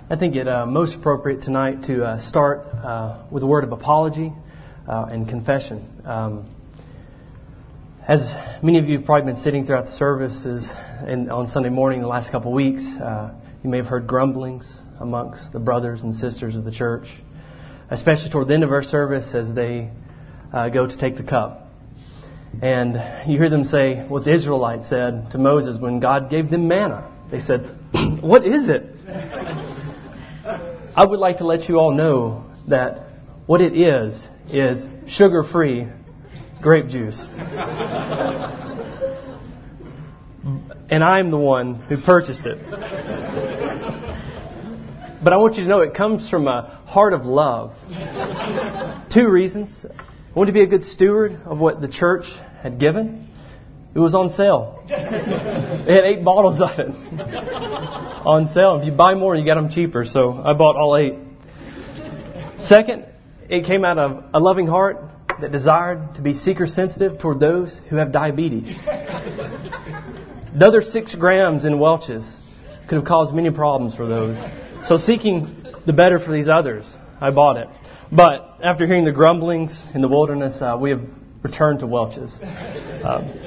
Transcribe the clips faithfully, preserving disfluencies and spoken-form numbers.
I think it uh, most appropriate tonight to uh, start uh, with a word of apology uh, and confession. Um, as many of you have probably been sitting throughout the services and on Sunday morning the last couple of weeks, uh, you may have heard grumblings amongst the brothers and sisters of the church, especially toward the end of our service as they uh, go to take the cup. And you hear them say what the Israelites said to Moses when God gave them manna. They said, "What is it?" I would like to let you all know that what it is, is sugar-free grape juice. And I'm the one who purchased it. But I want you to know it comes from a heart of love. Two reasons. I want to be a good steward of what the church had given. It was on sale. They had eight bottles of it on sale. If you buy more, you get them cheaper. So I bought all eight. Second, it came out of a loving heart that desired to be seeker-sensitive toward those who have diabetes. The other six grams in Welch's could have caused many problems for those. So seeking the better for these others, I bought it. But after hearing the grumblings in the wilderness, uh, we have returned to Welch's. Um,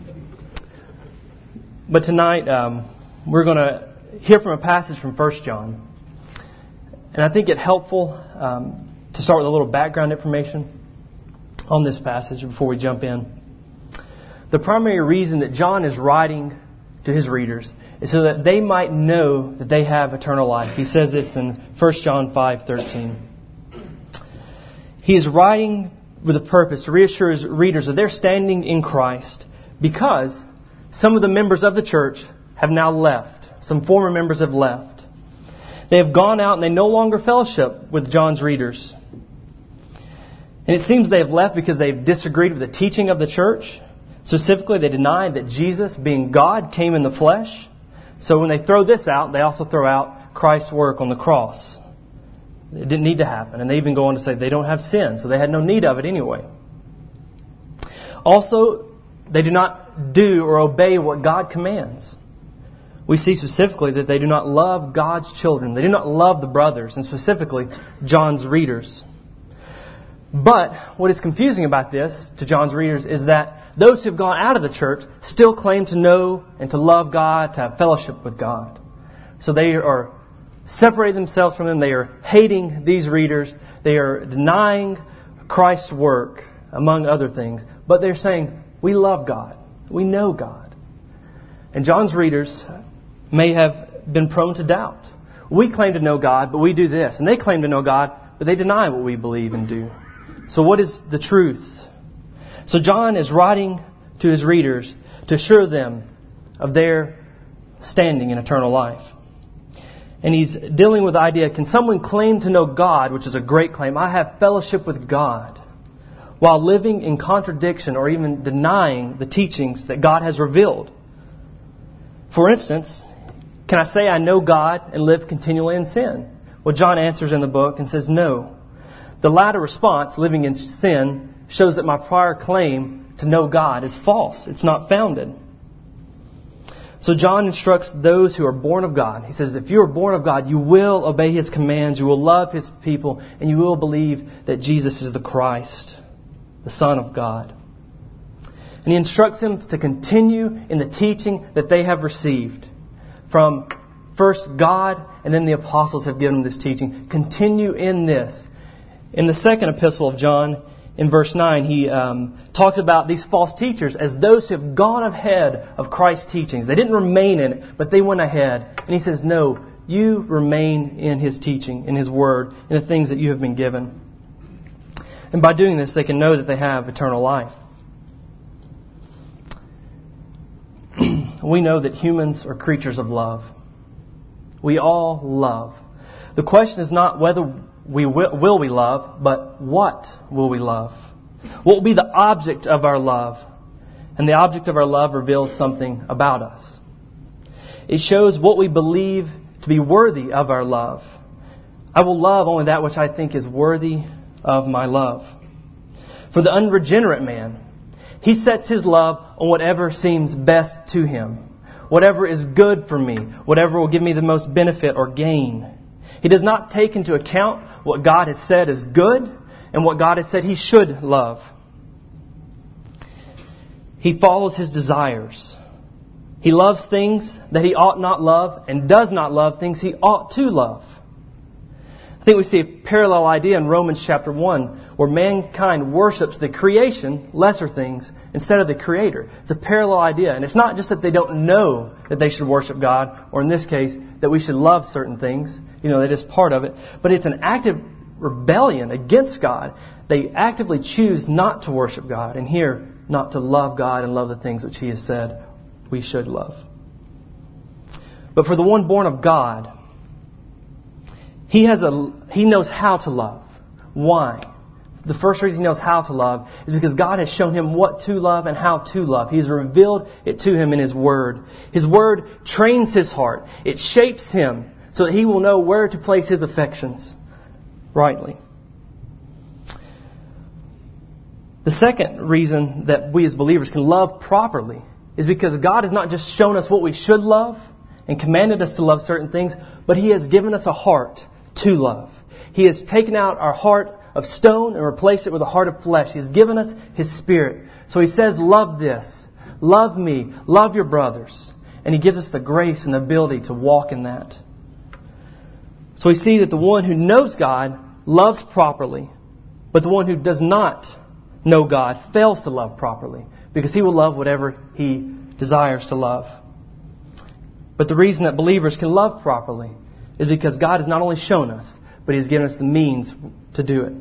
but tonight, um, we're going to hear from a passage from First John. And I think it helpful um, to start with a little background information on this passage before we jump in. The primary reason that John is writing to his readers is so that they might know that they have eternal life. He says this in First John five thirteen. He is writing with a purpose to reassure his readers that they're standing in Christ because some of the members of the church have now left. Some former members have left. They have gone out and they no longer fellowship with John's readers. And it seems they have left because they've disagreed with the teaching of the church. Specifically, they denied that Jesus, being God, came in the flesh. So when they throw this out, they also throw out Christ's work on the cross. It didn't need to happen. And they even go on to say they don't have sin, so they had no need of it anyway. Also, they do not do or obey what God commands. We see specifically that they do not love God's children. They do not love the brothers, and specifically John's readers. But what is confusing about this to John's readers is that those who have gone out of the church still claim to know and to love God, to have fellowship with God. So they are separating themselves from them. They are hating these readers. They are denying Christ's work, among other things. But they're saying, we love God. We know God. And John's readers may have been prone to doubt. We claim to know God, but we do this. And they claim to know God, but they deny what we believe and do. So what is the truth? So John is writing to his readers to assure them of their standing in eternal life. And he's dealing with the idea, can someone claim to know God, which is a great claim, I have fellowship with God, while living in contradiction or even denying the teachings that God has revealed? For instance, can I say I know God and live continually in sin? Well, John answers in the book and says no. The latter response, living in sin, shows that my prior claim to know God is false. It's not founded. So John instructs those who are born of God. He says, if you are born of God, you will obey His commands, you will love His people, and you will believe that Jesus is the Christ, the Son of God. And he instructs them to continue in the teaching that they have received from first God, and then the apostles have given them this teaching. Continue in this. In the second epistle of John, in verse nine, he um, talks about these false teachers as those who have gone ahead of Christ's teachings. They didn't remain in it, but they went ahead. And he says, no, you remain in His teaching, in His Word, in the things that you have been given. And by doing this, they can know that they have eternal life. We know that humans are creatures of love. We all love. The question is not whether we will, will we love, but what will we love? What will be the object of our love? And the object of our love reveals something about us. It shows what we believe to be worthy of our love. I will love only that which I think is worthy of my love. For the unregenerate man, he sets his love on whatever seems best to him, whatever is good for me, whatever will give me the most benefit or gain. He does not take into account what God has said is good and what God has said he should love. He follows his desires. He loves things that he ought not love and does not love things he ought to love. I think we see a parallel idea in Romans chapter one, where mankind worships the creation, lesser things, instead of the Creator. It's a parallel idea. And it's not just that they don't know that they should worship God, or in this case, that we should love certain things. You know, that is part of it. But it's an active rebellion against God. They actively choose not to worship God. And here, not to love God and love the things which He has said we should love. But for the one born of God, He has a He knows how to love. Why? The first reason He knows how to love is because God has shown Him what to love and how to love. He's revealed it to Him in His Word. His Word trains His heart. It shapes Him so that He will know where to place His affections rightly. The second reason that we as believers can love properly is because God has not just shown us what we should love and commanded us to love certain things, but He has given us a heart to love. He has taken out our heart of stone and replaced it with a heart of flesh. He has given us His Spirit. So He says, love this. Love me. Love your brothers. And He gives us the grace and the ability to walk in that. So we see that the one who knows God loves properly, but the one who does not know God fails to love properly, because he will love whatever he desires to love. But the reason that believers can love properly is because God has not only shown us, but He has given us the means to do it.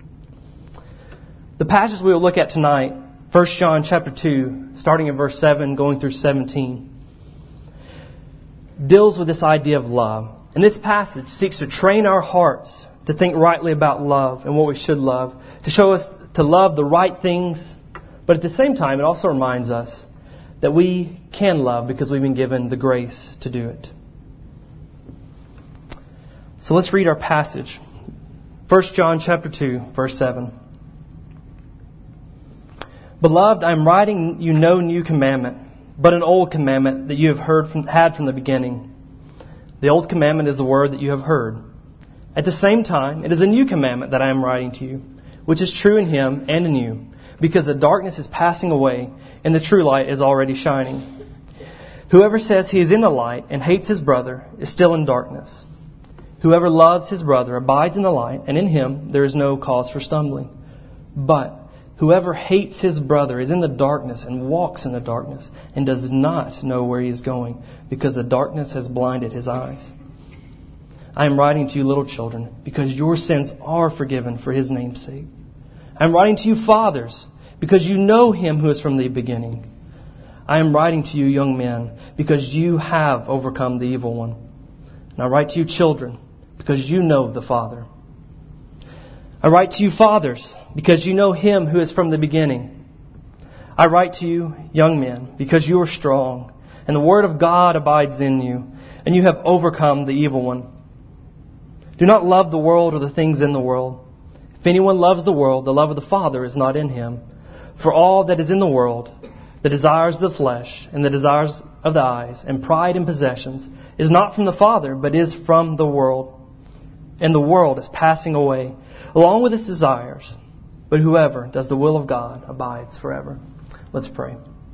The passage we will look at tonight, First John chapter two, starting in verse seven, going through seventeen, deals with this idea of love. And this passage seeks to train our hearts to think rightly about love and what we should love, to show us to love the right things. But at the same time, it also reminds us that we can love because we've been given the grace to do it. So let's read our passage. First John chapter two, verse seven. Beloved, I am writing you no new commandment, but an old commandment that you have heard from, had from the beginning. The old commandment is the word that you have heard. At the same time, it is a new commandment that I am writing to you, which is true in Him and in you, because the darkness is passing away and the true light is already shining. Whoever says he is in the light and hates his brother is still in darkness. Whoever loves his brother abides in the light, and in him there is no cause for stumbling. But whoever hates his brother is in the darkness and walks in the darkness and does not know where he is going, because the darkness has blinded his eyes. I am writing to you, little children, because your sins are forgiven for His name's sake. I am writing to you, fathers, because you know Him who is from the beginning. I am writing to you, young men, because you have overcome the evil one. And I write to you, children, because you know the Father. I write to you, fathers, because you know Him who is from the beginning. I write to you, young men, because you are strong, and the Word of God abides in you, and you have overcome the evil one. Do not love the world or the things in the world. If anyone loves the world, the love of the Father is not in him. For all that is in the world, the desires of the flesh and the desires of the eyes and pride in possessions, is not from the Father, but is from the world. And the world is passing away, along with its desires. But whoever does the will of God abides forever. Let's pray.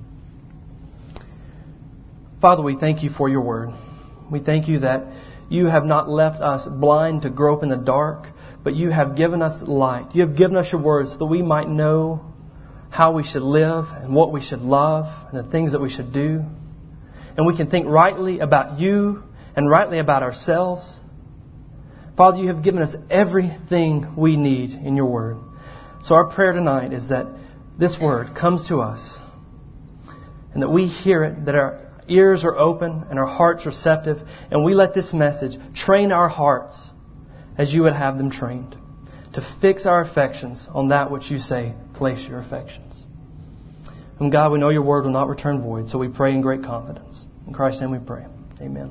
Father, we thank You for Your word. We thank You that You have not left us blind to grope in the dark, but You have given us light. You have given us Your words so that we might know how we should live and what we should love and the things that we should do. And we can think rightly about You and rightly about ourselves. Father, You have given us everything we need in Your word. So our prayer tonight is that this word comes to us and that we hear it, that our ears are open and our hearts receptive, and we let this message train our hearts as You would have them trained, to fix our affections on that which You say, place your affections. And God, we know Your word will not return void, so we pray in great confidence. In Christ's name we pray. Amen.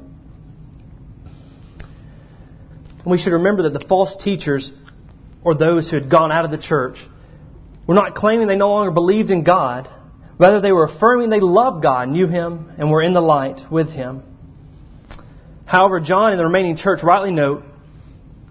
And we should remember that the false teachers, or those who had gone out of the church, were not claiming they no longer believed in God. Rather, they were affirming they loved God, knew Him, and were in the light with Him. However, John and the remaining church rightly note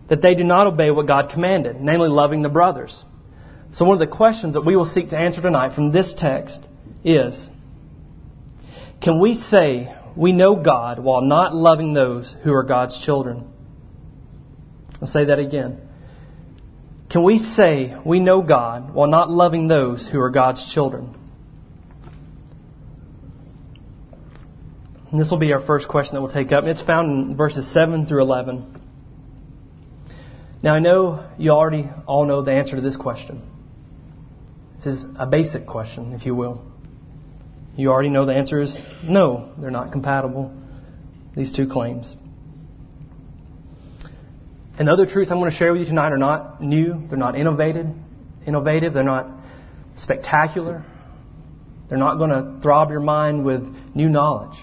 that they do not obey what God commanded, namely loving the brothers. So one of the questions that we will seek to answer tonight from this text is, can we say we know God while not loving those who are God's children? I'll say that again. Can we say we know God while not loving those who are God's children? And this will be our first question that we'll take up. It's found in verses seven through eleven. Now I know you already all know the answer to this question. This is a basic question, if you will. You already know the answer is no, they're not compatible, these two claims. And the other truths I'm going to share with you tonight are not new, they're not innovative, innovative, they're not spectacular. They're not going to throb your mind with new knowledge.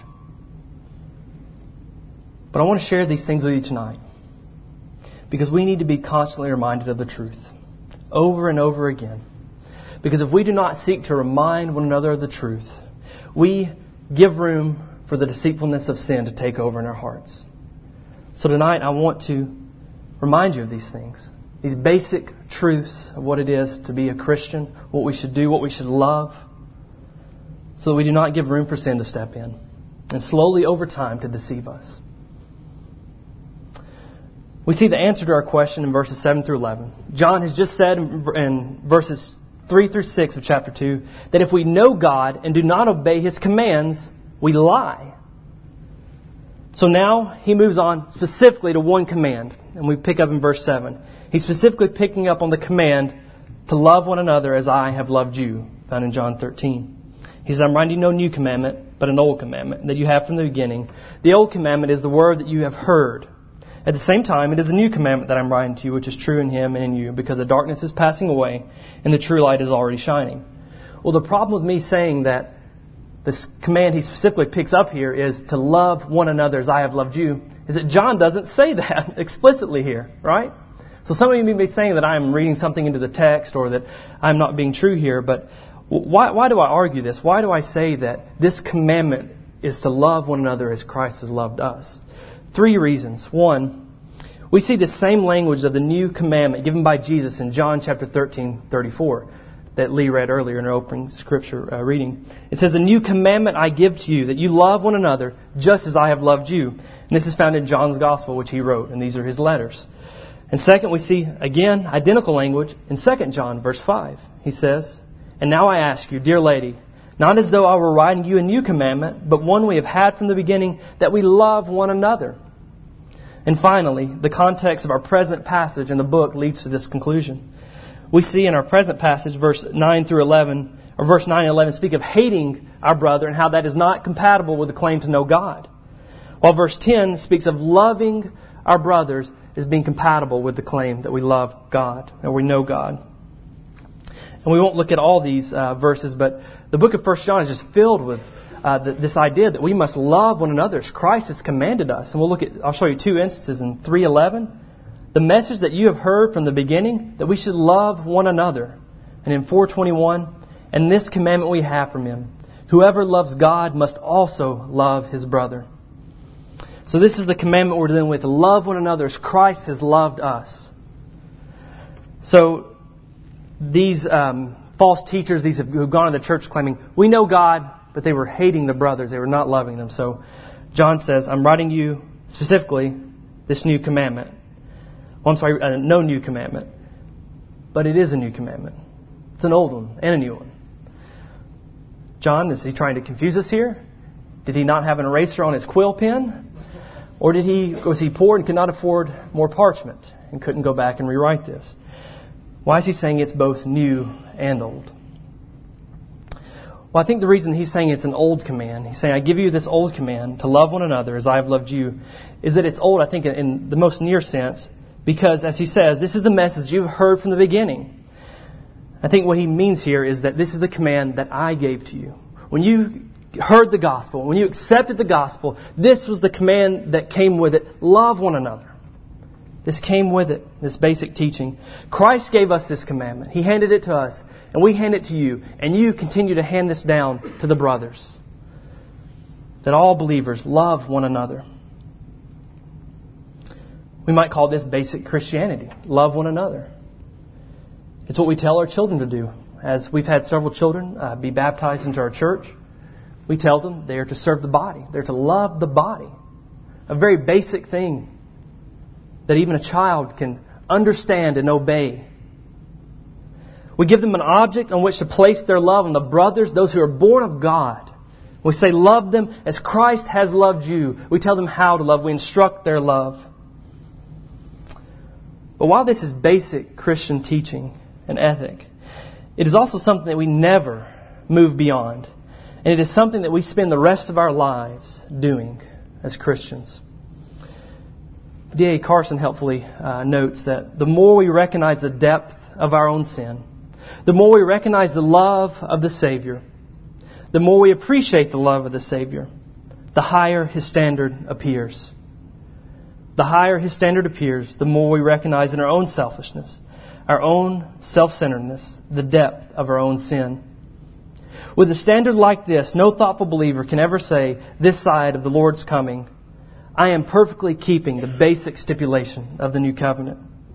But I want to share these things with you tonight because we need to be constantly reminded of the truth over and over again. Because if we do not seek to remind one another of the truth, we give room for the deceitfulness of sin to take over in our hearts. So tonight I want to remind you of these things, these basic truths of what it is to be a Christian, what we should do, what we should love, so that we do not give room for sin to step in and slowly over time to deceive us. We see the answer to our question in verses seven through eleven. John has just said in verses three through six of chapter two that if we know God and do not obey His commands, we lie. So now he moves on specifically to one command, and we pick up in verse seven. He's specifically picking up on the command to love one another as I have loved you, found in John thirteen. He says, I'm writing no new commandment, but an old commandment that you have from the beginning. The old commandment is the word that you have heard. At the same time, it is a new commandment that I'm writing to you, which is true in Him and in you, because the darkness is passing away and the true light is already shining. Well, the problem with me saying that this command he specifically picks up here is to love one another as I have loved you, is that John doesn't say that explicitly here, right? So some of you may be saying that I'm reading something into the text or that I'm not being true here, but why, why do I argue this? Why do I say that this commandment is to love one another as Christ has loved us? Three reasons. One, we see the same language of the new commandment given by Jesus in John chapter thirteen, thirty-four that Lee read earlier in our opening scripture uh, reading. It says, a new commandment I give to you, that you love one another just as I have loved you. And this is found in John's Gospel, which he wrote, and these are his letters. And second, we see, again, identical language in Second John, verse five. He says, and now I ask you, dear lady, not as though I were writing you a new commandment, but one we have had from the beginning, that we love one another. And finally, the context of our present passage in the book leads to this conclusion. We see in our present passage, verse nine through eleven, or verse nine and eleven, speak of hating our brother and how that is not compatible with the claim to know God. While verse ten speaks of loving our brothers as being compatible with the claim that we love God, that we know God. And we won't look at all these uh, verses, but the book of First John is just filled with uh, the, this idea that we must love one another as Christ has commanded us. And we'll look at, I'll show you two instances in three eleven. The message that you have heard from the beginning, that we should love one another. And in four twenty-one, and this commandment we have from Him, whoever loves God must also love his brother. So this is the commandment we're dealing with. Love one another as Christ has loved us. So these um, false teachers, these who have gone to the church claiming, we know God, but they were hating the brothers. They were not loving them. So John says, I'm writing you specifically this new commandment. Well, I'm sorry, uh, no new commandment. But it is a new commandment. It's an old one and a new one. John, is he trying to confuse us here? Did he not have an eraser on his quill pen? Or did he was he poor and could not afford more parchment and couldn't go back and rewrite this? Why is he saying it's both new and old? Well, I think the reason he's saying it's an old command, he's saying, I give you this old command to love one another as I have loved you, is that it's old, I think, in the most near sense, because, as he says, this is the message you've heard from the beginning. I think what he means here is that this is the command that I gave to you. When you heard the gospel, when you accepted the gospel, this was the command that came with it. Love one another. This came with it, this basic teaching. Christ gave us this commandment. He handed it to us, and we hand it to you. And you continue to hand this down to the brothers. That all believers love one another. We might call this basic Christianity. Love one another. It's what we tell our children to do. As we've had several children uh, be baptized into our church, we tell them they are to serve the body. They're to love the body. A very basic thing that even a child can understand and obey. We give them an object on which to place their love on the brothers, those who are born of God. We say, love them as Christ has loved you. We tell them how to love. We instruct their love. But while this is basic Christian teaching and ethic, it is also something that we never move beyond. And it is something that we spend the rest of our lives doing as Christians. D A Carson helpfully uh, notes that the more we recognize the depth of our own sin, the more we recognize the love of the Savior, the more we appreciate the love of the Savior, the higher His standard appears. The higher His standard appears, the more we recognize in our own selfishness, our own self-centeredness, the depth of our own sin. With a standard like this, no thoughtful believer can ever say, this side of the Lord's coming, I am perfectly keeping the basic stipulation of the new covenant.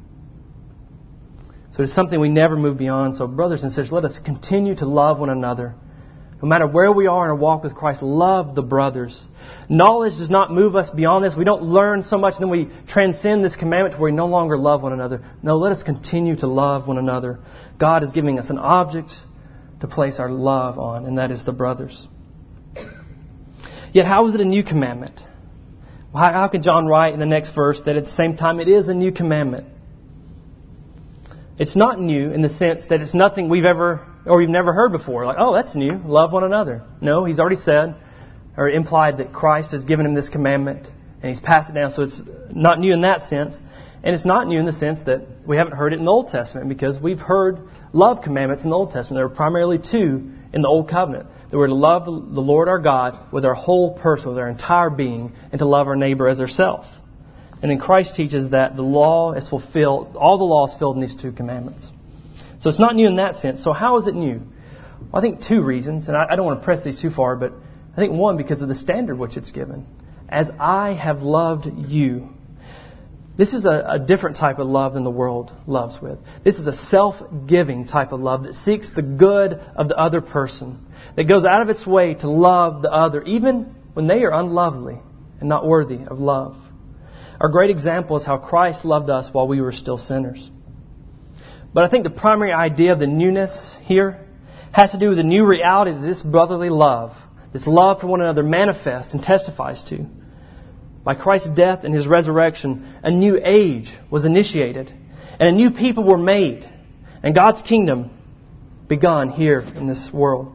So it's something we never move beyond. So brothers and sisters, let us continue to love one another. No matter where we are in our walk with Christ, love the brothers. Knowledge does not move us beyond this. We don't learn so much and then we transcend this commandment to where we no longer love one another. No, let us continue to love one another. God is giving us an object to place our love on, and that is the brothers. Yet how is it a new commandment? Well, how, how can John write in the next verse that at the same time it is a new commandment? It's not new in the sense that it's nothing we've ever or we've never heard before. Like, oh, that's new. Love one another. No, He's already said or implied that Christ has given him this commandment and He's passed it down. So it's not new in that sense. And it's not new in the sense that we haven't heard it in the Old Testament, because we've heard love commandments in the Old Testament. There were primarily two in the Old Covenant. That we're to love the Lord our God with our whole person, with our entire being, and to love our neighbor as ourselves. And then Christ teaches that the law is fulfilled, all the law is filled in these two commandments. So it's not new in that sense. So how is it new? Well, I think two reasons, and I, I don't want to press these too far, but I think one, because of the standard which it's given. As I have loved you. This is a, a different type of love than the world loves with. This is a self-giving type of love that seeks the good of the other person. That goes out of its way to love the other, even when they are unlovely and not worthy of love. Our great example is how Christ loved us while we were still sinners. But I think the primary idea of the newness here has to do with the new reality that this brotherly love, this love for one another, manifests and testifies to. By Christ's death and His resurrection, a new age was initiated, and a new people were made, and God's kingdom begun here in this world.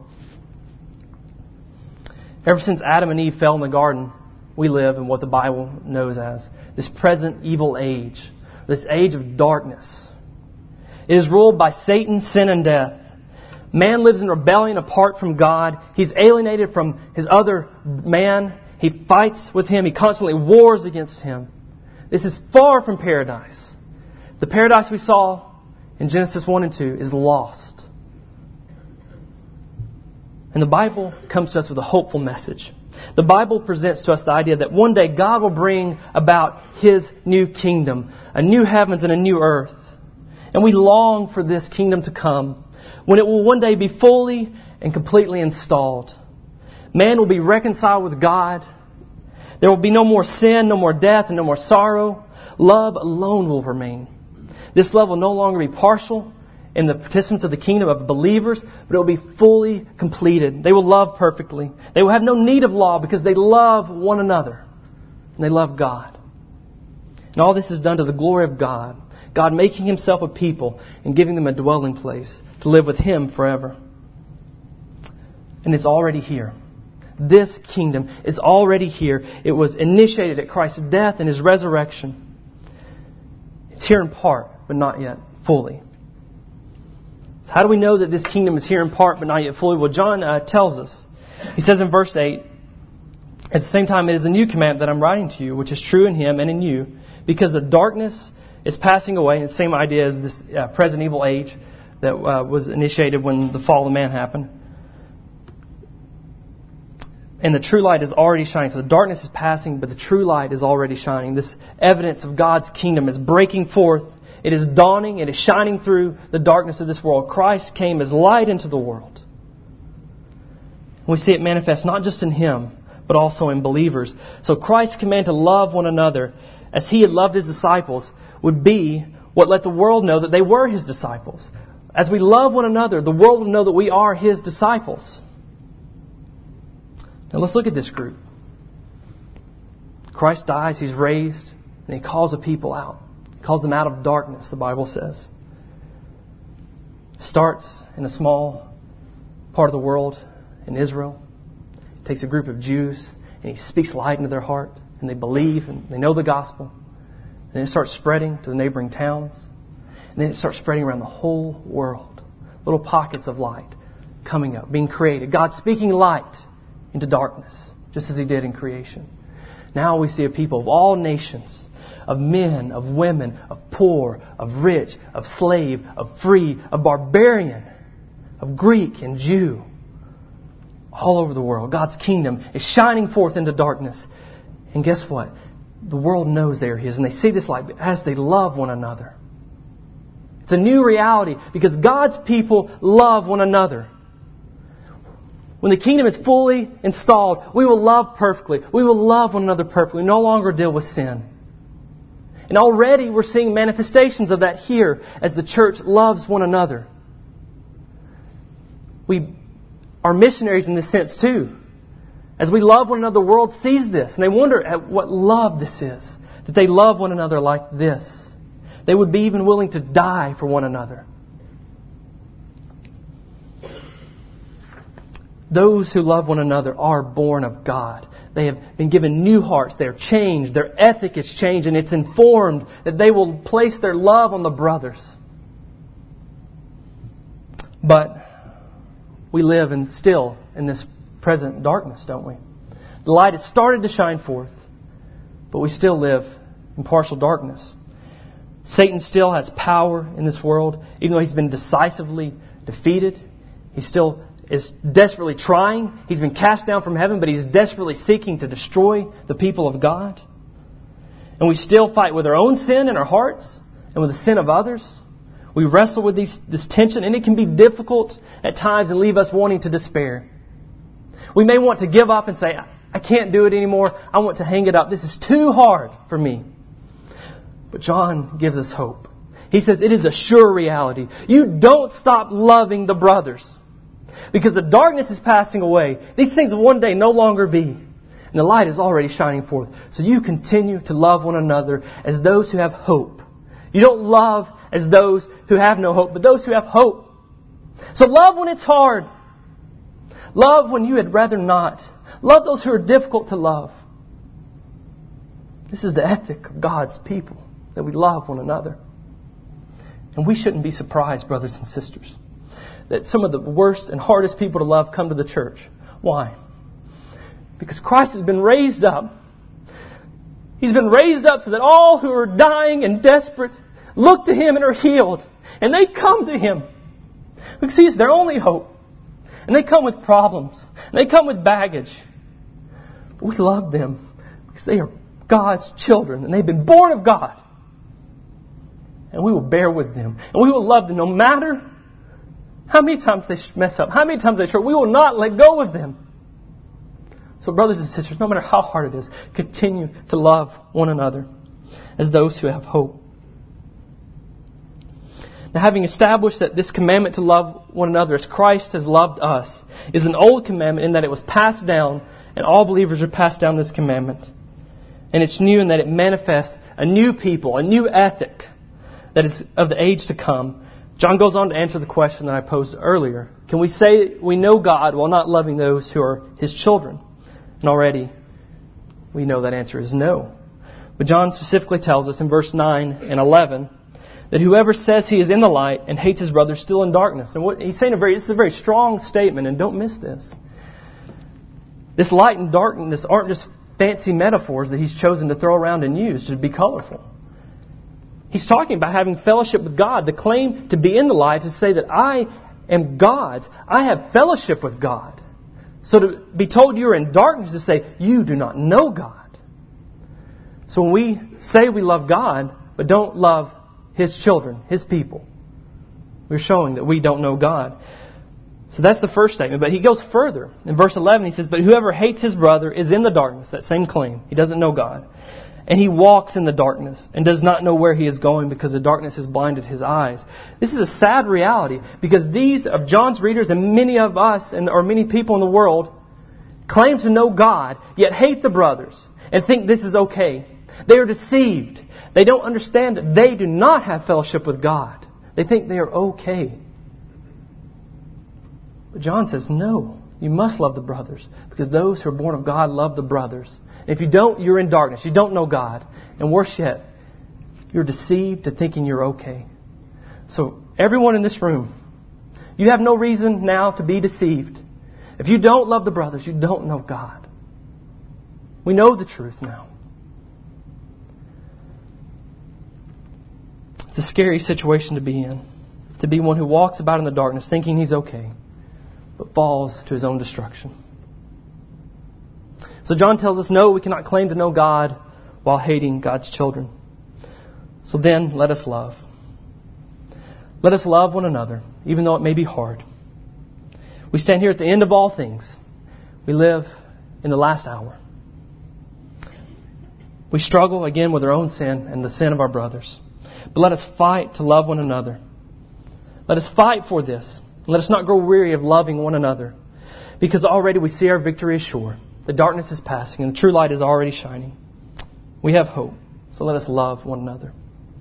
Ever since Adam and Eve fell in the garden, we live in what the Bible knows as this present evil age, this age of darkness. It is ruled by Satan, sin, and death. Man lives in rebellion apart from God. He's alienated from his other man. He fights with him. He constantly wars against him. This is far from paradise. The paradise we saw in Genesis one and two is lost. And the Bible comes to us with a hopeful message. The Bible presents to us the idea that one day God will bring about His new kingdom, a new heavens and a new earth. And we long for this kingdom to come, when it will one day be fully and completely installed. Man will be reconciled with God. There will be no more sin, no more death, and no more sorrow. Love alone will remain. This love will no longer be partial in the participants of the kingdom of believers, but it will be fully completed. They will love perfectly. They will have no need of law because they love one another. And they love God. And all this is done to the glory of God. God making Himself a people and giving them a dwelling place to live with Him forever. And it's already here. This kingdom is already here. It was initiated at Christ's death and His resurrection. It's here in part, but not yet fully. So how do we know that this kingdom is here in part, but not yet fully? Well, John uh, tells us. He says in verse eight, at the same time, it is a new commandment that I'm writing to you, which is true in Him and in you, because the darkness is passing away. And the same idea as this uh, present evil age that uh, was initiated when the fall of man happened. And the true light is already shining. So the darkness is passing, but the true light is already shining. This evidence of God's kingdom is breaking forth. It is dawning. It is shining through the darkness of this world. Christ came as light into the world. We see it manifest not just in Him, but also in believers. So Christ's command to love one another as He had loved His disciples would be what let the world know that they were His disciples. As we love one another, the world will know that we are His disciples. Now let's look at this group. Christ dies, He's raised, and He calls a people out. He calls them out of darkness, the Bible says. Starts in a small part of the world in Israel. He takes a group of Jews and He speaks light into their heart, and they believe and they know the gospel. And then it starts spreading to the neighboring towns. And then it starts spreading around the whole world. Little pockets of light coming up, being created. God speaking light into darkness, just as He did in creation. Now we see a people of all nations, of men, of women, of poor, of rich, of slave, of free, of barbarian, of Greek and Jew, all over the world. God's kingdom is shining forth into darkness. And guess what? The world knows they are His, and they see this light as they love one another. It's a new reality because God's people love one another. When the kingdom is fully installed, we will love perfectly. We will love one another perfectly. No longer deal with sin. And already we're seeing manifestations of that here as the church loves one another. We are missionaries in this sense too. As we love one another, the world sees this and they wonder at what love this is. That they love one another like this. They would be even willing to die for one another. Those who love one another are born of God. They have been given new hearts. They are changed. Their ethic is changed, and it's informed that they will place their love on the brothers. But we live in still in this present darkness, don't we? The light has started to shine forth, but we still live in partial darkness. Satan still has power in this world, even though he's been decisively defeated. He still is desperately trying. He's been cast down from heaven, but he's desperately seeking to destroy the people of God. And we still fight with our own sin in our hearts and with the sin of others. We wrestle with these, this tension, and it can be difficult at times and leave us wanting to despair. We may want to give up and say, I can't do it anymore. I want to hang it up. This is too hard for me. But John gives us hope. He says it is a sure reality. You don't stop loving the brothers. Because the darkness is passing away. These things will one day no longer be. And the light is already shining forth. So you continue to love one another as those who have hope. You don't love as those who have no hope, but those who have hope. So love when it's hard. Love when you had rather not. Love those who are difficult to love. This is the ethic of God's people, that we love one another. And we shouldn't be surprised, brothers and sisters, that some of the worst and hardest people to love come to the church. Why? Because Christ has been raised up. He's been raised up so that all who are dying and desperate look to Him and are healed. And they come to Him. Because He is their only hope. And they come with problems. And they come with baggage. But we love them because they are God's children. And they've been born of God. And we will bear with them. And we will love them no matter how many times they mess up. How many times they try. We will not let go of them. So brothers and sisters, no matter how hard it is, continue to love one another as those who have hope. Now, having established that this commandment to love one another as Christ has loved us is an old commandment in that it was passed down, and all believers are passed down this commandment. And it's new in that it manifests a new people, a new ethic that is of the age to come. John goes on to answer the question that I posed earlier. Can we say we know God while not loving those who are His children? And already we know that answer is no. But John specifically tells us in verse nine and eleven that whoever says he is in the light and hates his brother is still in darkness. And what he's saying, a very, this is a very strong statement, and don't miss this. This light and darkness aren't just fancy metaphors that he's chosen to throw around and use to be colorful. He's talking about having fellowship with God. The claim to be in the light is to say that I am God's. I have fellowship with God. So to be told you're in darkness is to say, you do not know God. So when we say we love God, but don't love His children, His people, we're showing that we don't know God. So that's the first statement. But he goes further. In verse eleven he says, but whoever hates his brother is in the darkness. That same claim. He doesn't know God. And he walks in the darkness and does not know where he is going because the darkness has blinded his eyes. This is a sad reality because these of John's readers and many of us and or many people in the world claim to know God, yet hate the brothers and think this is okay. They are deceived. They don't understand that they do not have fellowship with God. They think they are okay. But John says, no, you must love the brothers because those who are born of God love the brothers. And if you don't, you're in darkness. You don't know God. And worse yet, you're deceived to thinking you're okay. So everyone in this room, you have no reason now to be deceived. If you don't love the brothers, you don't know God. We know the truth now. It's a scary situation to be in. To be one who walks about in the darkness thinking he's okay, but falls to his own destruction. So John tells us, no, we cannot claim to know God while hating God's children. So then, let us love. Let us love one another, even though it may be hard. We stand here at the end of all things. We live in the last hour. We struggle again with our own sin and the sin of our brothers. But let us fight to love one another. Let us fight for this. Let us not grow weary of loving one another. Because already we see our victory is sure. The darkness is passing and the true light is already shining. We have hope. So let us love one another.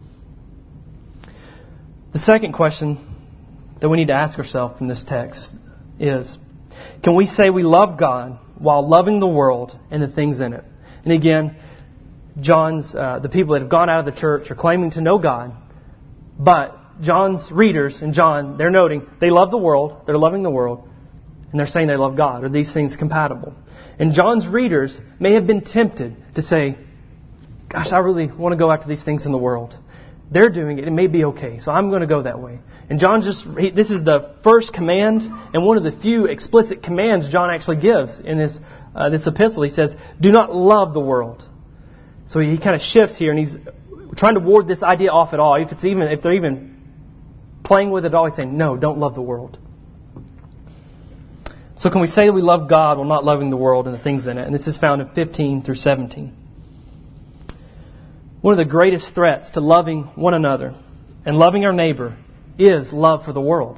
The second question that we need to ask ourselves from this text is, can we say we love God while loving the world and the things in it? And again, John's, uh, the people that have gone out of the church are claiming to know God, but John's readers and John, they're noting they love the world, they're loving the world, and they're saying they love God. Are these things compatible? And John's readers may have been tempted to say, gosh, I really want to go after these things in the world. They're doing it. It may be okay, so I'm going to go that way. And John just, he, this is the first command and one of the few explicit commands John actually gives in his, uh, this epistle. He says, do not love the world. So he kind of shifts here and he's trying to ward this idea off at all. If it's even, if they're even playing with it at all, he's saying, no, don't love the world. So can we say that we love God while not loving the world and the things in it? And this is found in fifteen through seventeen. One of the greatest threats to loving one another and loving our neighbor is love for the world.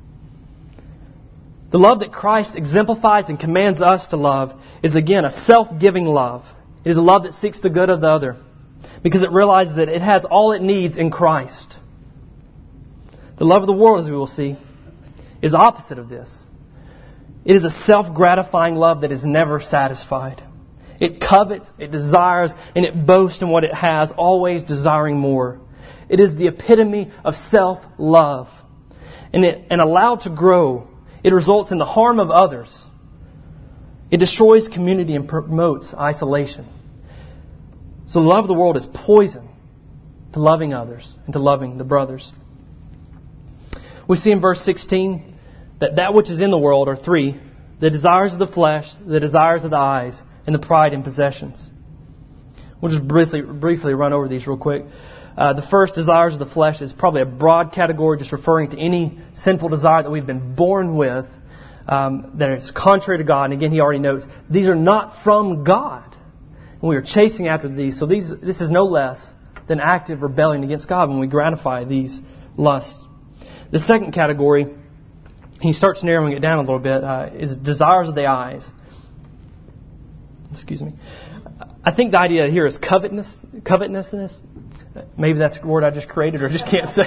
The love that Christ exemplifies and commands us to love is again a self-giving love. It is a love that seeks the good of the other because it realizes that it has all it needs in Christ. The love of the world, as we will see, is opposite of this. It is a self-gratifying love that is never satisfied. It covets, it desires, and it boasts in what it has, always desiring more. It is the epitome of self-love. And, it, and allowed to grow, it results in the harm of others. It destroys community and promotes isolation. So the love of the world is poison to loving others and to loving the brothers. We see in verse sixteen that that which is in the world are three: the desires of the flesh, the desires of the eyes, and the pride in possessions. We'll just briefly briefly run over these real quick. Uh, the first, desires of the flesh, is probably a broad category just referring to any sinful desire that we've been born with, um, that is contrary to God. And again, he already notes, these are not from God. And we are chasing after these. So these this is no less than active rebellion against God when we gratify these lusts. The second category, he starts narrowing it down a little bit, uh, is desires of the eyes. Excuse me. I think the idea here is covetousness. Covetousness. Maybe that's a word I just created or just can't say.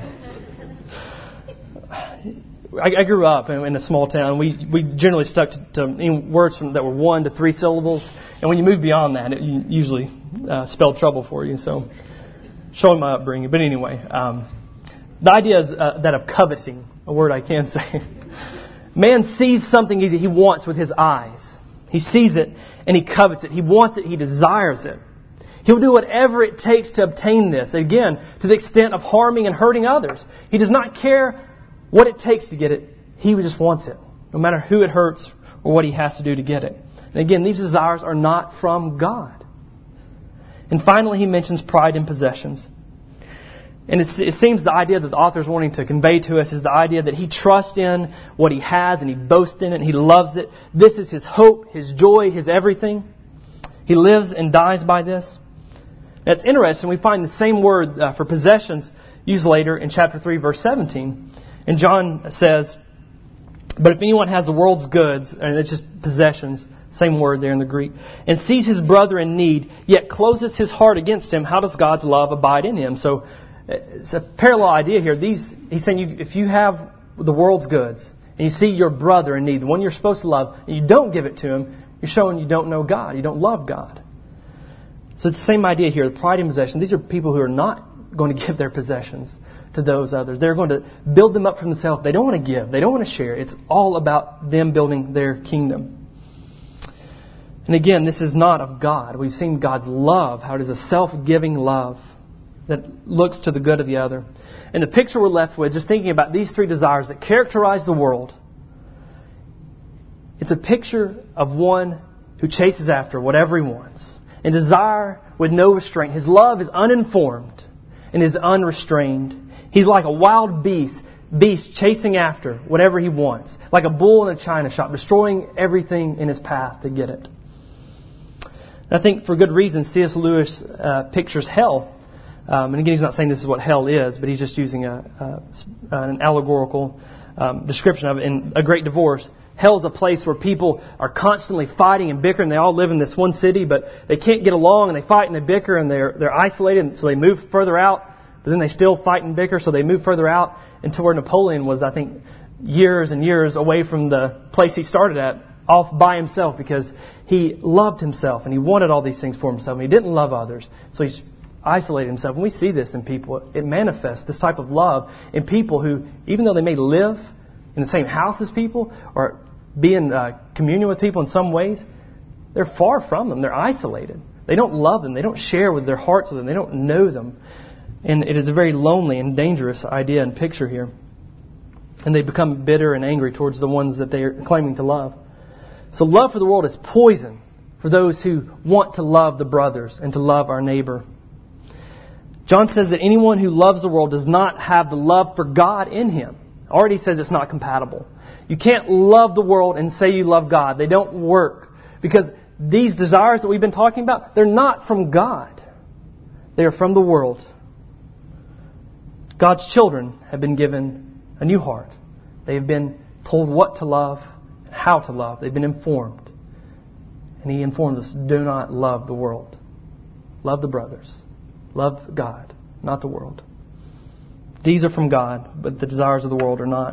I, I grew up in, in a small town. We we generally stuck to, to words from, that were one to three syllables, and when you move beyond that, it usually uh, spelled trouble for you. So, showing my upbringing. But anyway, um, the idea is uh, that of coveting, a word I can say. Man sees something easy he wants with his eyes. He sees it and he covets it. He wants it. He desires it. He'll do whatever it takes to obtain this. Again, to the extent of harming and hurting others. He does not care what it takes to get it. He just wants it, no matter who it hurts or what he has to do to get it. And again, these desires are not from God. And finally, he mentions pride in possessions. And it's, it seems the idea that the author is wanting to convey to us is the idea that he trusts in what he has and he boasts in it and he loves it. This is his hope, his joy, his everything. He lives and dies by this. That's interesting. We find the same word uh, for possessions used later in chapter three, verse seventeen. And John says, "But if anyone has the world's goods," and it's just possessions, same word there in the Greek, "and sees his brother in need, yet closes his heart against him, how does God's love abide in him?" So it's a parallel idea here. These, he's saying you, if you have the world's goods and you see your brother in need, the one you're supposed to love, and you don't give it to him, you're showing you don't know God. You don't love God. So it's the same idea here. The pride in possession. These are people who are not going to give their possessions to those others. They're going to build them up from themselves. They don't want to give. They don't want to share. It's all about them building their kingdom. And again, this is not of God. We've seen God's love, how it is a self-giving love that looks to the good of the other. And the picture we're left with, just thinking about these three desires that characterize the world, it's a picture of one who chases after whatever he wants and desire with no restraint. His love is uninformed and is unrestrained. He's like a wild beast, beast chasing after whatever he wants, like a bull in a china shop, destroying everything in his path to get it. And I think for good reason, C S Lewis uh, pictures hell. Um, and again, he's not saying this is what hell is, but he's just using a, a, an allegorical um, description of it. In A Great Divorce, hell is a place where people are constantly fighting and bickering. They all live in this one city, but they can't get along, and they fight and they bicker, and they're they're isolated, and so they move further out. But then they still fight and bicker, so they move further out until where Napoleon was, I think, years and years away from the place he started at, off by himself, because he loved himself and he wanted all these things for himself, and he didn't love others, so he's isolated himself. And we see this in people. It manifests, this type of love, in people who, even though they may live in the same house as people or be in uh, communion with people in some ways, they're far from them. They're isolated. They don't love them. They don't share with their hearts with them. They don't know them. And it is a very lonely and dangerous idea and picture here. And they become bitter and angry towards the ones that they are claiming to love. So love for the world is poison for those who want to love the brothers and to love our neighbor. John says that anyone who loves the world does not have the love for God in him. Already says it's not compatible. You can't love the world and say you love God. They don't work. Because these desires that we've been talking about, they're not from God. They are from the world. God's children have been given a new heart. They have been told what to love and how to love. They've been informed. And He informed us, do not love the world. Love the brothers. Love God, not the world. These are from God, but the desires of the world are not.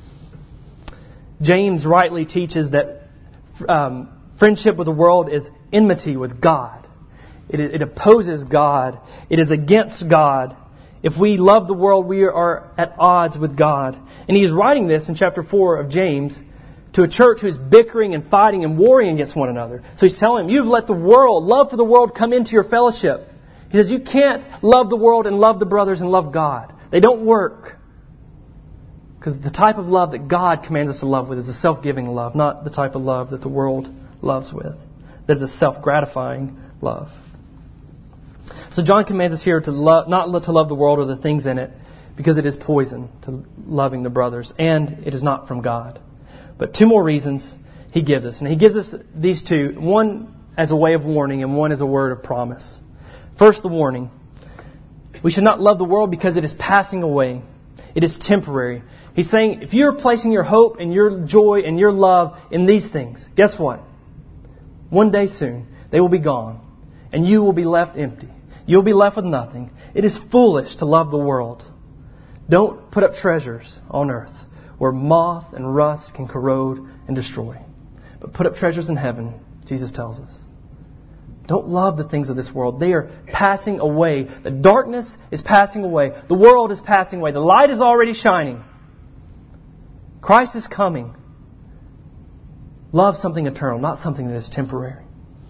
James rightly teaches that um, friendship with the world is enmity with God. It, it opposes God. It is against God. If we love the world, we are at odds with God. And he is writing this in chapter four of James to a church who is bickering and fighting and warring against one another. So he's telling them, you've let the world, love for the world, come into your fellowship. He says you can't love the world and love the brothers and love God. They don't work. Because the type of love that God commands us to love with is a self-giving love, not the type of love that the world loves with. That is a self-gratifying love. So John commands us here to love, not to love the world or the things in it, because it is poison to loving the brothers, and it is not from God. But two more reasons he gives us. And he gives us these two, one as a way of warning and one as a word of promise. First, the warning. We should not love the world because it is passing away. It is temporary. He's saying, if you're placing your hope and your joy and your love in these things, guess what? One day soon, they will be gone. And you will be left empty. You'll be left with nothing. It is foolish to love the world. Don't put up treasures on earth where moth and rust can corrode and destroy. But put up treasures in heaven, Jesus tells us. Don't love the things of this world. They are passing away. The darkness is passing away. The world is passing away. The light is already shining. Christ is coming. Love something eternal, not something that is temporary.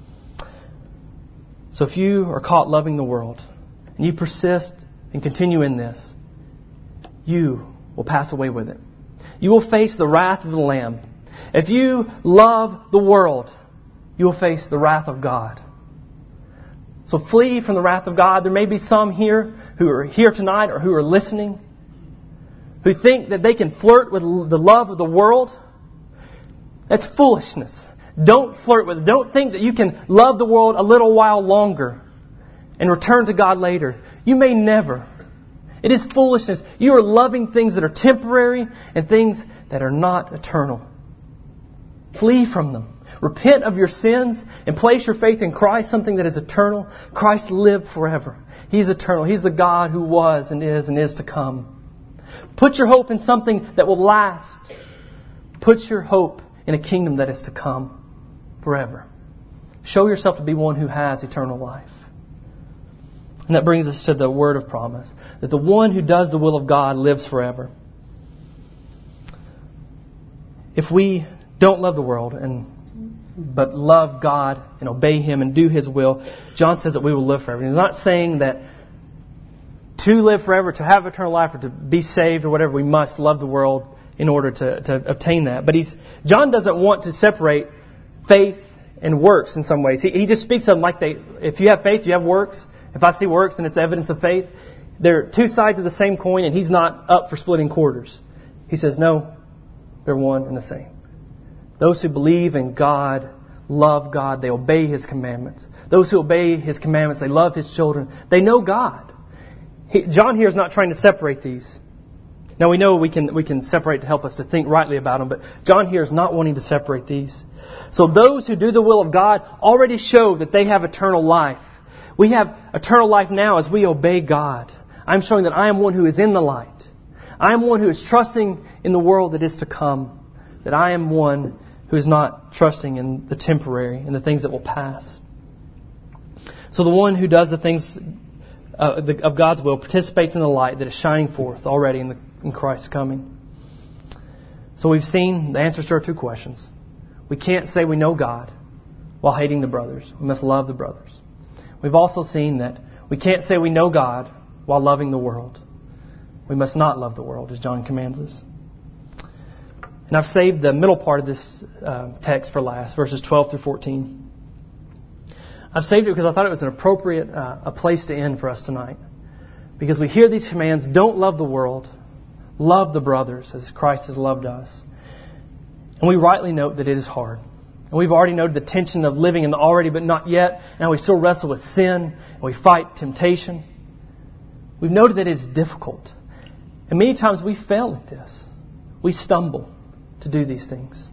So if you are caught loving the world, and you persist and continue in this, you will pass away with it. You will face the wrath of the Lamb. If you love the world, you will face the wrath of God. So flee from the wrath of God. There may be some here who are here tonight or who are listening who think that they can flirt with the love of the world. That's foolishness. Don't flirt with it. Don't think that you can love the world a little while longer and return to God later. You may never. It is foolishness. You are loving things that are temporary and things that are not eternal. Flee from them. Repent of your sins and place your faith in Christ, something that is eternal. Christ lived forever. He's eternal. He's the God who was and is and is to come. Put your hope in something that will last. Put your hope in a kingdom that is to come forever. Show yourself to be one who has eternal life. And that brings us to the word of promise, that the one who does the will of God lives forever. If we don't love the world and but love God and obey Him and do His will, John says that we will live forever. He's not saying that to live forever, to have eternal life, or to be saved or whatever, we must love the world in order to, to obtain that. But he's John doesn't want to separate faith and works in some ways. He, he just speaks of them like they, if you have faith, you have works. If I see works and it's evidence of faith, they're two sides of the same coin, and he's not up for splitting quarters. He says, no, they're one and the same. Those who believe in God love God. They obey His commandments. Those who obey His commandments, they love His children. They know God. He, John here is not trying to separate these. Now we know we can we can separate to help us to think rightly about them, but John here is not wanting to separate these. So those who do the will of God already show that they have eternal life. We have eternal life now as we obey God. I'm showing that I am one who is in the light. I am one who is trusting in the world that is to come. That I am one who is not trusting in the temporary and the things that will pass. So the one who does the things uh, the, of God's will participates in the light that is shining forth already in, the, in Christ's coming. So we've seen the answers to our two questions. We can't say we know God while hating the brothers. We must love the brothers. We've also seen that we can't say we know God while loving the world. We must not love the world, as John commands us. And I've saved the middle part of this uh, text for last, verses twelve through fourteen. I've saved it because I thought it was an appropriate uh, a place to end for us tonight. Because we hear these commands, don't love the world, love the brothers as Christ has loved us. And we rightly note that it is hard. And we've already noted the tension of living in the already but not yet. And we still wrestle with sin. And we fight temptation. We've noted that it is difficult. And many times we fail at this. We stumble to do these things.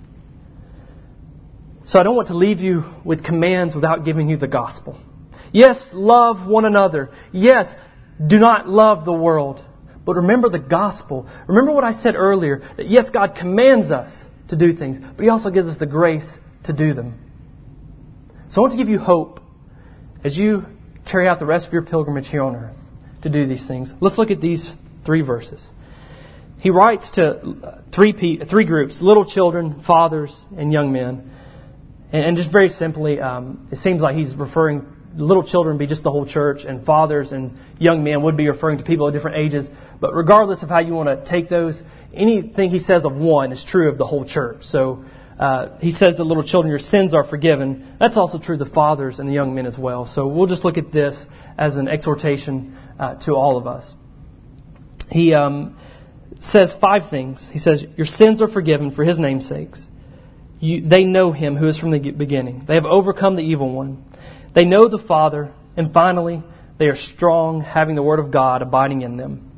So I don't want to leave you with commands without giving you the gospel. Yes, love one another. Yes, do not love the world. But remember the gospel. Remember what I said earlier, that yes, God commands us to do things, but He also gives us the grace to do them. So I want to give you hope as you carry out the rest of your pilgrimage here on earth to do these things. Let's look at these three verses. He writes to three three groups, little children, fathers, and young men. And just very simply, um, it seems like he's referring, little children be just the whole church, and fathers and young men would be referring to people of different ages. But regardless of how you want to take those, anything he says of one is true of the whole church. So uh, he says to little children, your sins are forgiven. That's also true of the fathers and the young men as well. So we'll just look at this as an exhortation uh, to all of us. He um, says five things. He says, your sins are forgiven for His name's sakes. You, they know Him who is from the beginning. They have overcome the evil one. They know the Father. And finally, they are strong, having the Word of God abiding in them.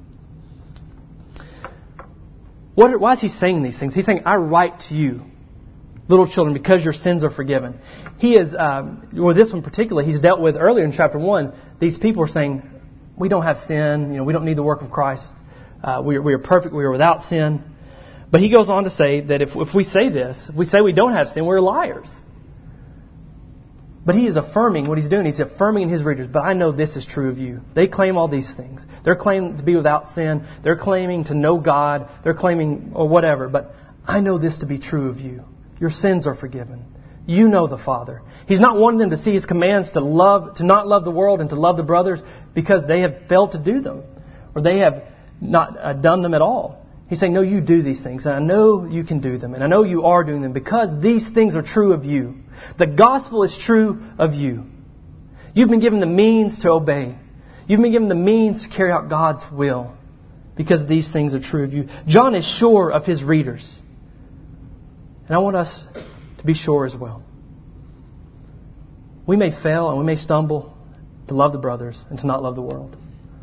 What, why is He saying these things? He's saying, I write to you, little children, because your sins are forgiven. He is, um, with this one particularly, he's dealt with earlier in chapter one. These people are saying, we don't have sin. You know, we don't need the work of Christ. Uh, we, are, we are perfect. We are without sin. But he goes on to say that if, if we say this, if we say we don't have sin, we're liars. But he is affirming what he's doing. He's affirming in his readers, but I know this is true of you. They claim all these things. They're claiming to be without sin. They're claiming to know God. They're claiming, or whatever. But I know this to be true of you. Your sins are forgiven. You know the Father. He's not wanting them to see His commands to love, to not love the world and to love the brothers because they have failed to do them. Or they have not uh, done them at all. He's saying, no, you do these things. And I know you can do them. And I know you are doing them because these things are true of you. The gospel is true of you. You've been given the means to obey. You've been given the means to carry out God's will because these things are true of you. John is sure of his readers. And I want us to be sure as well. We may fail and we may stumble to love the brothers and to not love the world.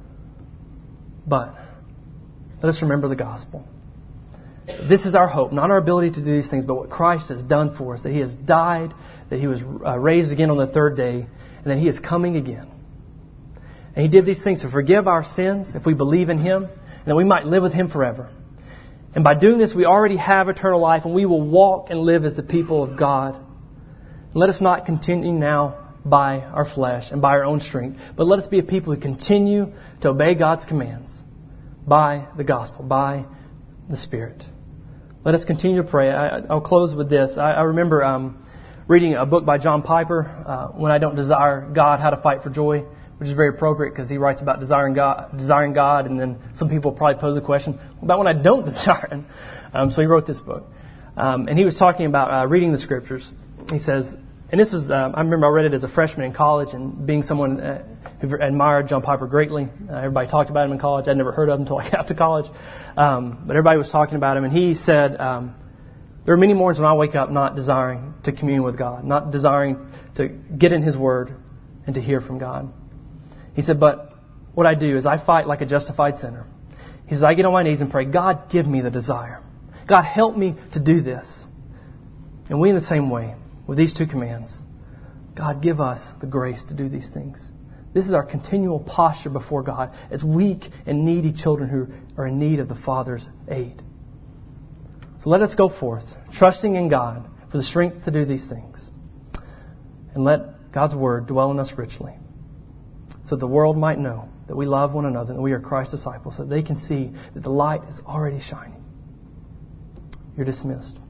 But let us remember the gospel. This is our hope, not our ability to do these things, but what Christ has done for us, that He has died, that He was uh, raised again on the third day, and that He is coming again. And He did these things to forgive our sins if we believe in Him, and that we might live with Him forever. And by doing this, we already have eternal life, and we will walk and live as the people of God. And let us not continue now by our flesh and by our own strength, but let us be a people who continue to obey God's commands by the gospel, by the Spirit. Let us continue to pray. I, I'll close with this. I, I remember um, reading a book by John Piper, uh, When I Don't Desire God, How to Fight for Joy, which is very appropriate because he writes about desiring God, desiring God, and then some people probably pose a question about when I don't desire Him. Um, so he wrote this book. Um, and he was talking about uh, reading the Scriptures. He says, and this was, um, I remember I read it as a freshman in college, and being someone uh, who admired John Piper greatly. Uh, everybody talked about him in college. I'd never heard of him until I got to college. Um, but everybody was talking about him, and he said, um, there are many mornings when I wake up not desiring to commune with God, not desiring to get in His Word and to hear from God. He said, but what I do is I fight like a justified sinner. He says, I get on my knees and pray, God, give me the desire. God, help me to do this. And we in the same way, with these two commands, God, give us the grace to do these things. This is our continual posture before God as weak and needy children who are in need of the Father's aid. So let us go forth, trusting in God for the strength to do these things. And let God's Word dwell in us richly, so that the world might know that we love one another and that we are Christ's disciples, so that they can see that the light is already shining. You're dismissed.